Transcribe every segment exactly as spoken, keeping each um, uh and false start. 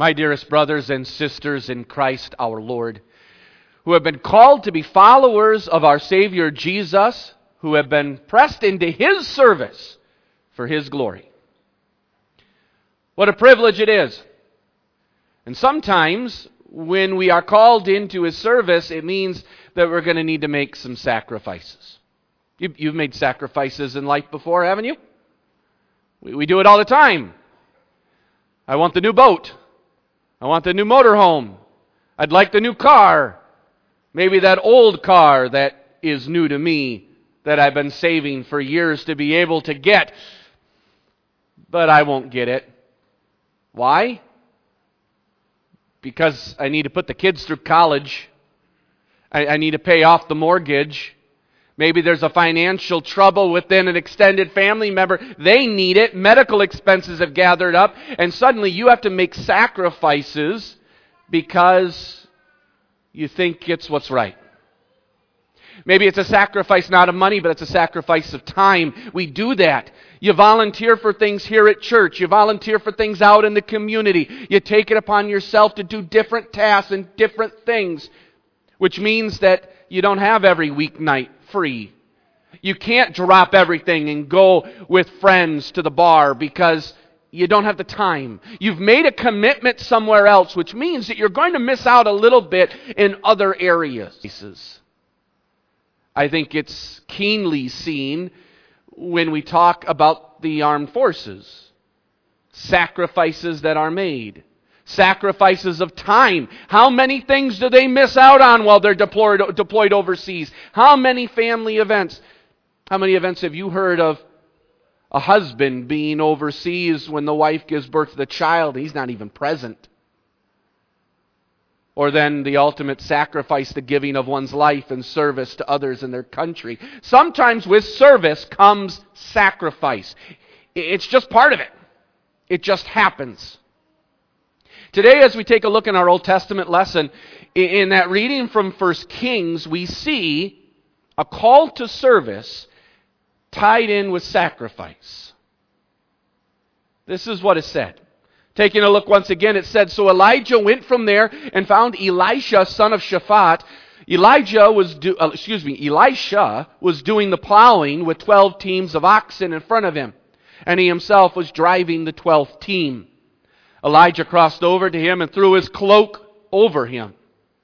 My dearest brothers and sisters in Christ our Lord, who have been called to be followers of our Savior Jesus, who have been pressed into His service for His glory. What a privilege it is. And sometimes when we are called into His service, it means that we're going to need to make some sacrifices. You've made sacrifices in life before, haven't you? We do it all the time. I want the new boat. I want the new motorhome. I'd like the new car. Maybe that old car that is new to me that I've been saving for years to be able to get. But I won't get it. Why? Because I need to put the kids through college. I, I need to pay off the mortgage. Maybe there's a financial trouble within an extended family member. They need it. Medical expenses have gathered up. And suddenly you have to make sacrifices because you think it's what's right. Maybe it's a sacrifice not of money, but it's a sacrifice of time. We do that. You volunteer for things here at church. You volunteer for things out in the community. You take it upon yourself to do different tasks and different things, which means that you don't have every weeknight free. You can't drop everything and go with friends to the bar because you don't have the time. You've made a commitment somewhere else, which means that you're going to miss out a little bit in other areas. I think it's keenly seen when we talk about the armed forces. Sacrifices that are made. Sacrifices of time. How many things do they miss out on while they're deployed, deployed overseas? How many family events? How many events have you heard of a husband being overseas when the wife gives birth to the child? He's not even present. Or then the ultimate sacrifice, the giving of one's life in service to others in their country. Sometimes with service comes sacrifice. It's just part of it. It just happens. Today, as we take a look in our Old Testament lesson, in that reading from First Kings, we see a call to service tied in with sacrifice. This is what is said. Taking a look once again, it said, "So Elijah went from there and found Elisha, son of Shaphat. Elijah was do, uh, excuse me, Elisha was doing the plowing with twelve teams of oxen in front of him, and he himself was driving the twelfth team. Elijah crossed over to him and threw his cloak over him."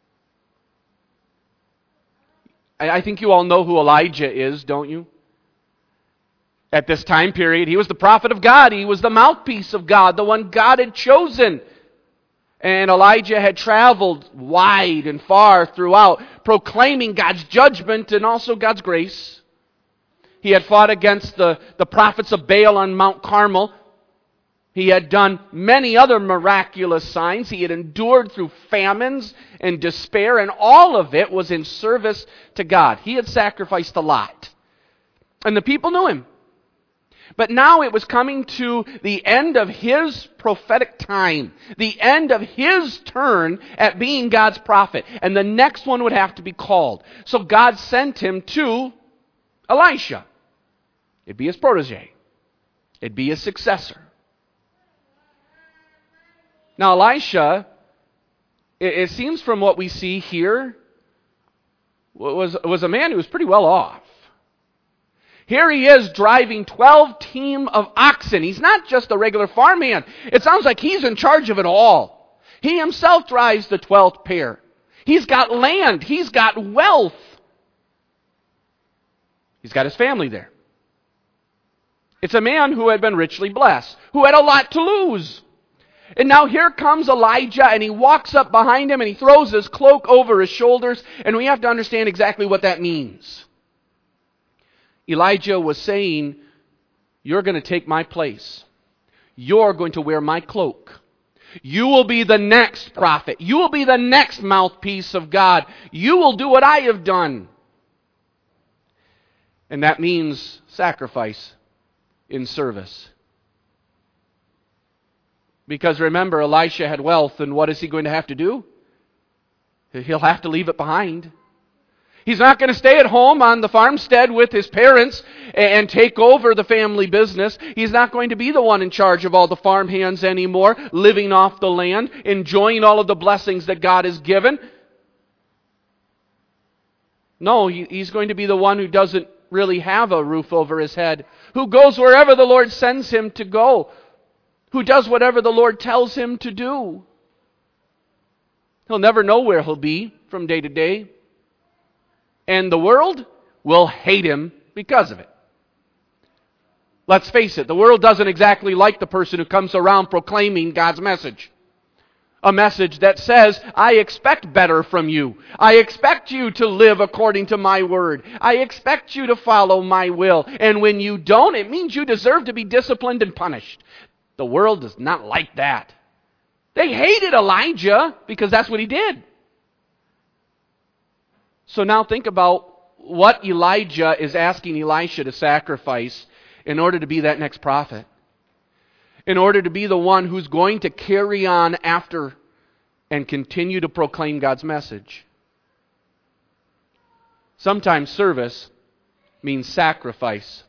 I think you all know who Elijah is, don't you? At this time period, he was the prophet of God. He was the mouthpiece of God, the one God had chosen. And Elijah had traveled wide and far throughout, proclaiming God's judgment and also God's grace. He had fought against the, the prophets of Baal on Mount Carmel. He had done many other miraculous signs. He had endured through famines and despair, and all of it was in service to God. He had sacrificed a lot. And the people knew him. But now it was coming to the end of his prophetic time, the end of his turn at being God's prophet. And the next one would have to be called. So God sent him to Elisha. It'd be his protege. It'd be his successor. Now Elisha, it, it seems from what we see here, was, was a man who was pretty well off. Here he is driving twelve team of oxen. He's not just a regular farmhand. It sounds like he's in charge of it all. He himself drives the twelfth pair. He's got land. He's got wealth. He's got his family there. It's a man who had been richly blessed, who had a lot to lose. And now here comes Elijah, and he walks up behind him, and he throws his cloak over his shoulders, and we have to understand exactly what that means. Elijah was saying, you're going to take my place. You're going to wear my cloak. You will be the next prophet. You will be the next mouthpiece of God. You will do what I have done. And that means sacrifice in service. Because remember, Elisha had wealth, and what is he going to have to do? He'll have to leave it behind. He's not going to stay at home on the farmstead with his parents and take over the family business. He's not going to be the one in charge of all the farm hands anymore, living off the land, enjoying all of the blessings that God has given. No, he, he's going to be the one who doesn't really have a roof over his head, who goes wherever the Lord sends him to go, who does whatever the Lord tells him to do. He'll never know where he'll be from day to day. And the world will hate him because of it. Let's face it, the world doesn't exactly like the person who comes around proclaiming God's message. A message that says, I expect better from you. I expect you to live according to my word. I expect you to follow my will. And when you don't, it means you deserve to be disciplined and punished. The world does not like that. They hated Elijah because that's what he did. So now think about what Elijah is asking Elisha to sacrifice in order to be that next prophet. In order to be the one who's going to carry on after and continue to proclaim God's message. Sometimes service means sacrifice.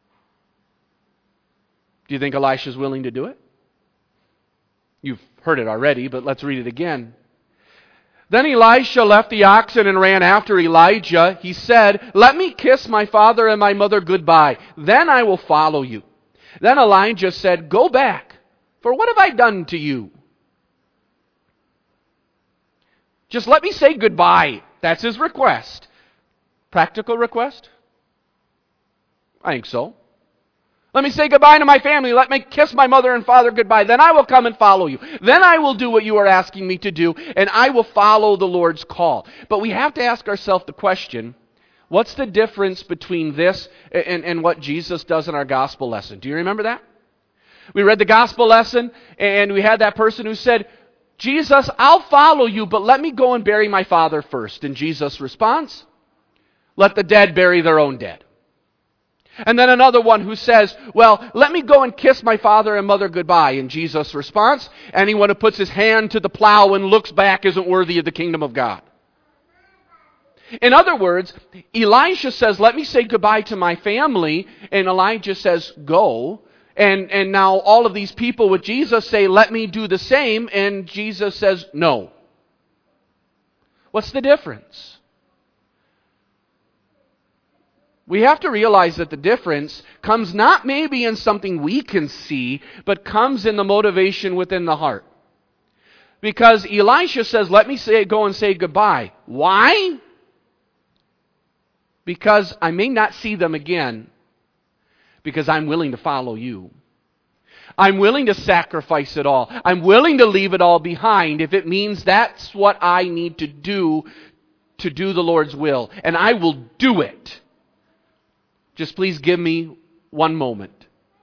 Do you think Elisha's willing to do it? You've heard it already, but let's read it again. Then Elisha left the oxen and ran after Elijah. He said, let me kiss my father and my mother goodbye. Then I will follow you. Then Elijah said, go back, for what have I done to you? Just let me say goodbye. That's his request. Practical request? I think so. Let me say goodbye to my family. Let me kiss my mother and father goodbye. Then I will come and follow you. Then I will do what you are asking me to do, and I will follow the Lord's call. But we have to ask ourselves the question, what's the difference between this and, and what Jesus does in our gospel lesson? Do you remember that? We read the gospel lesson, and we had that person who said, Jesus, I'll follow you, but let me go and bury my father first. And Jesus' response, let the dead bury their own dead. And then another one who says, well, let me go and kiss my father and mother goodbye. And Jesus' response, anyone who puts his hand to the plow and looks back isn't worthy of the kingdom of God. In other words, Elisha says, let me say goodbye to my family. And Elijah says, go. And, and now all of these people with Jesus say, let me do the same. And Jesus says, no. What's the difference? We have to realize that the difference comes not maybe in something we can see, but comes in the motivation within the heart. Because Elisha says, let me say, go and say goodbye. Why? Because I may not see them again, because I'm willing to follow you. I'm willing to sacrifice it all. I'm willing to leave it all behind if it means that's what I need to do to do the Lord's will. And I will do it. Just please give me one moment.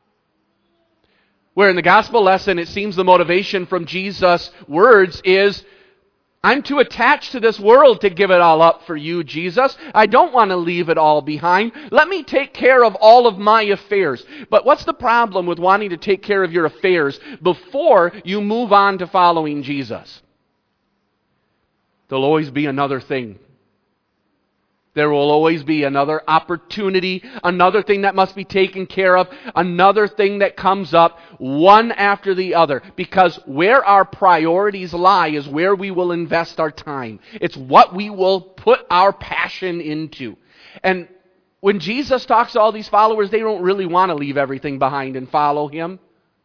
Where in the gospel lesson, it seems the motivation from Jesus' words is, I'm too attached to this world to give it all up for you, Jesus. I don't want to leave it all behind. Let me take care of all of my affairs. But what's the problem with wanting to take care of your affairs before you move on to following Jesus? There'll always be another thing. There will always be another opportunity, another thing that must be taken care of, another thing that comes up, one after the other. Because where our priorities lie is where we will invest our time. It's what we will put our passion into. And when Jesus talks to all these followers, they don't really want to leave everything behind and follow Him.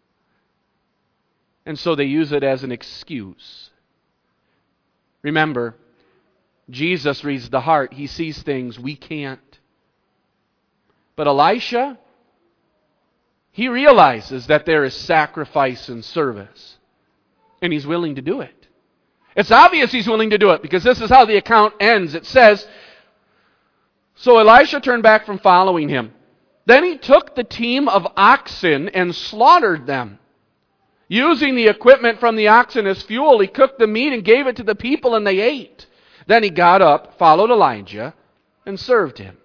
And so they use it as an excuse. Remember, Jesus reads the heart. He sees things we can't. But Elisha, he realizes that there is sacrifice and service. And he's willing to do it. It's obvious he's willing to do it because this is how the account ends. It says, so Elisha turned back from following him. Then he took the team of oxen and slaughtered them. Using the equipment from the oxen as fuel, he cooked the meat and gave it to the people and they ate. Then he got up, followed Elijah, and served him.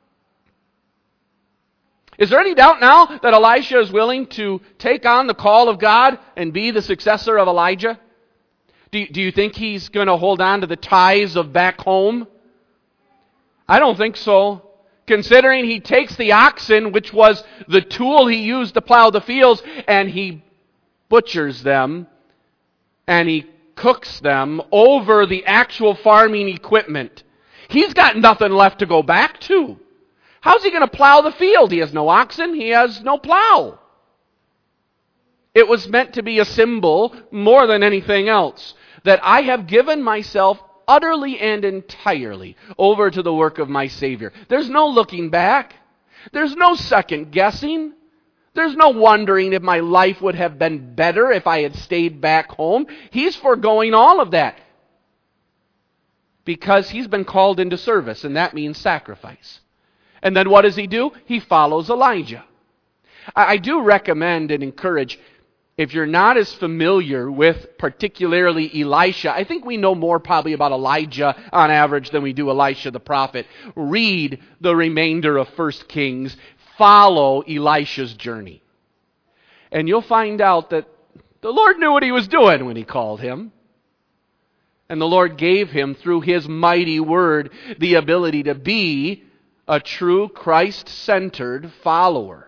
Is there any doubt now that Elisha is willing to take on the call of God and be the successor of Elijah? Do you, do you think he's going to hold on to the ties of back home? I don't think so. Considering he takes the oxen, which was the tool he used to plow the fields, and he butchers them, and he cooks them over the actual farming equipment. He's got nothing left to go back to. How's he going to plow the field? He has no oxen. He has no plow. It was meant to be a symbol more than anything else, that I have given myself utterly and entirely over to the work of my Savior. There's no looking back. There's no second guessing. There's no wondering if my life would have been better if I had stayed back home. He's foregoing all of that because he's been called into service, and that means sacrifice. And then what does he do? He follows Elijah. I, I do recommend and encourage, if you're not as familiar with particularly Elisha, I think we know more probably about Elijah on average than we do Elisha the prophet. Read the remainder of First Kings. Follow Elisha's journey. And you'll find out that the Lord knew what he was doing when he called him. And the Lord gave him, through his mighty word, the ability to be a true Christ-centered follower.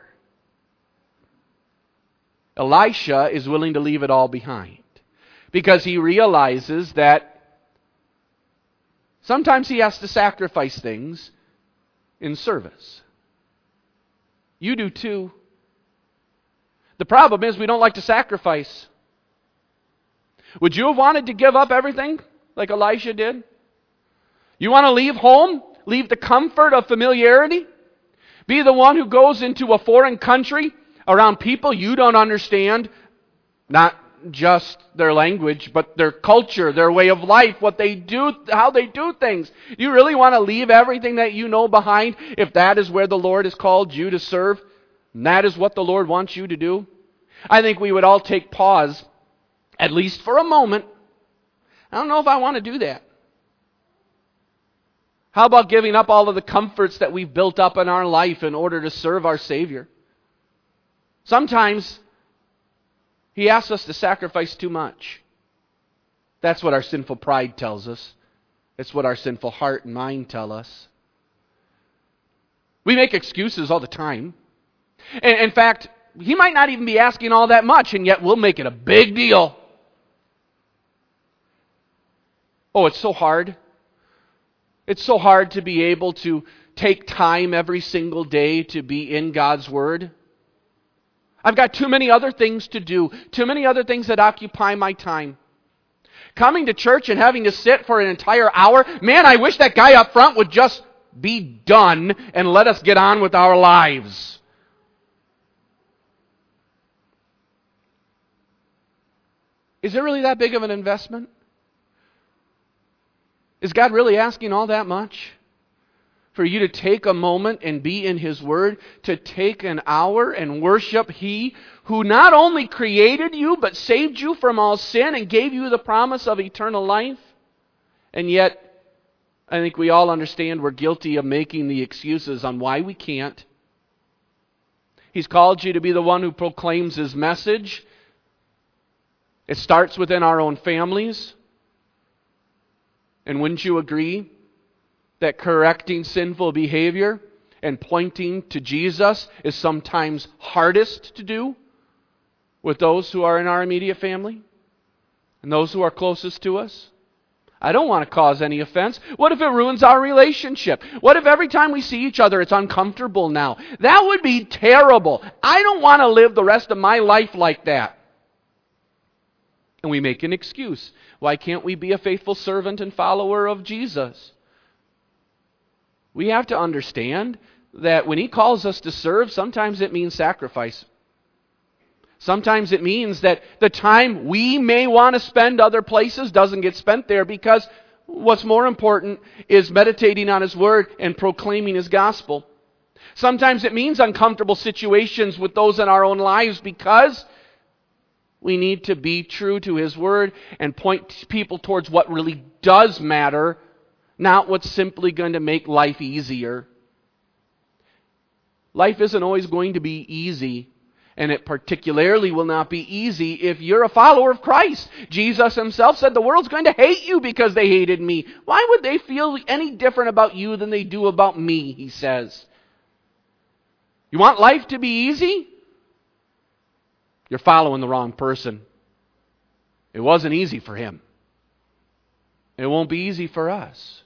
Elisha is willing to leave it all behind because he realizes that sometimes he has to sacrifice things in service. You do too. The problem is we don't like to sacrifice. Would you have wanted to give up everything like Elisha did? You want to leave home? Leave the comfort of familiarity? Be the one who goes into a foreign country around people you don't understand, not just their language, but their culture, their way of life, what they do, how they do things. You really want to leave everything that you know behind if that is where the Lord has called you to serve, and that is what the Lord wants you to do? I think we would all take pause, at least for a moment. I don't know if I want to do that. How about giving up all of the comforts that we've built up in our life in order to serve our Savior? Sometimes he asks us to sacrifice too much. That's what our sinful pride tells us. It's what our sinful heart and mind tell us. We make excuses all the time. And in fact, he might not even be asking all that much, and yet we'll make it a big deal. Oh, it's so hard. It's so hard to be able to take time every single day to be in God's Word. I've got too many other things to do, too many other things that occupy my time. Coming to church and having to sit for an entire hour, man, I wish that guy up front would just be done and let us get on with our lives. Is it really that big of an investment? Is God really asking all that much? For you to take a moment and be in His Word, to take an hour and worship He who not only created you, but saved you from all sin and gave you the promise of eternal life? And yet, I think we all understand we're guilty of making the excuses on why we can't. He's called you to be the one who proclaims His message. It starts within our own families. And wouldn't you agree that correcting sinful behavior and pointing to Jesus is sometimes hardest to do with those who are in our immediate family and those who are closest to us? I don't want to cause any offense. What if it ruins our relationship? What if every time we see each other it's uncomfortable now? That would be terrible. I don't want to live the rest of my life like that. And we make an excuse. Why can't we be a faithful servant and follower of Jesus? We have to understand that when He calls us to serve, sometimes it means sacrifice. Sometimes it means that the time we may want to spend other places doesn't get spent there because what's more important is meditating on His Word and proclaiming His gospel. Sometimes it means uncomfortable situations with those in our own lives because we need to be true to His Word and point people towards what really does matter, not what's simply going to make life easier. Life isn't always going to be easy. And it particularly will not be easy if you're a follower of Christ. Jesus himself said the world's going to hate you because they hated me. Why would they feel any different about you than they do about me, he says. You want life to be easy? You're following the wrong person. It wasn't easy for him. It won't be easy for us.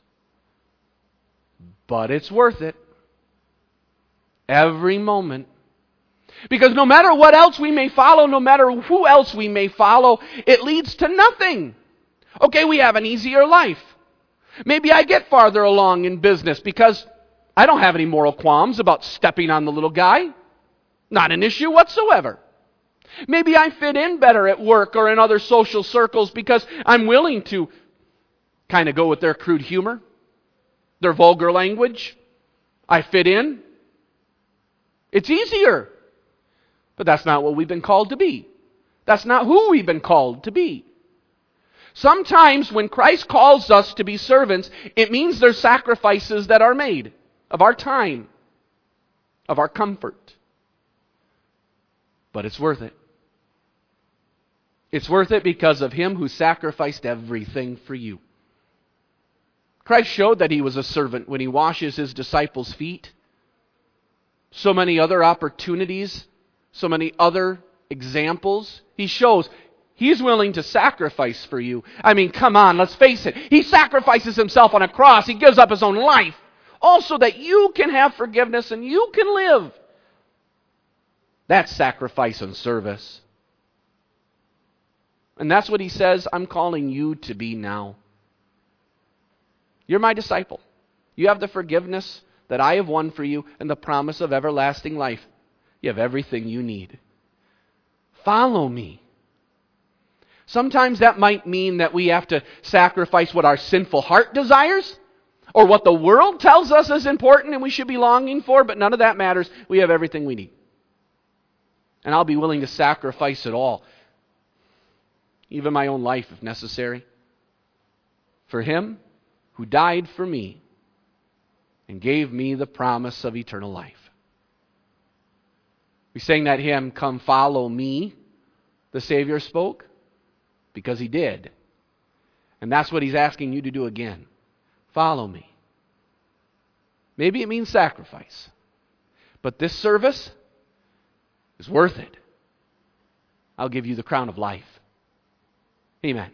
But it's worth it. Every moment. Because no matter what else we may follow, no matter who else we may follow, it leads to nothing. Okay, we have an easier life. Maybe I get farther along in business because I don't have any moral qualms about stepping on the little guy. Not an issue whatsoever. Maybe I fit in better at work or in other social circles because I'm willing to kind of go with their crude humor, their vulgar language. I fit in. It's easier. But that's not what we've been called to be. That's not who we've been called to be. Sometimes when Christ calls us to be servants, it means there's sacrifices that are made of our time, of our comfort. But it's worth it. It's worth it because of Him who sacrificed everything for you. Christ showed that He was a servant when He washes His disciples' feet. So many other opportunities, so many other examples. He shows He's willing to sacrifice for you. I mean, come on, let's face it. He sacrifices Himself on a cross. He gives up His own life. Also that you can have forgiveness and you can live. That's sacrifice and service. And that's what He says, I'm calling you to be now. You're my disciple. You have the forgiveness that I have won for you and the promise of everlasting life. You have everything you need. Follow me. Sometimes that might mean that we have to sacrifice what our sinful heart desires or what the world tells us is important and we should be longing for, but none of that matters. We have everything we need. And I'll be willing to sacrifice it all, even my own life if necessary, for Him who died for me and gave me the promise of eternal life. We sang that hymn, Come Follow Me, the Savior spoke, because He did. And that's what He's asking you to do again. Follow me. Maybe it means sacrifice, but this service is worth it. I'll give you the crown of life. Amen.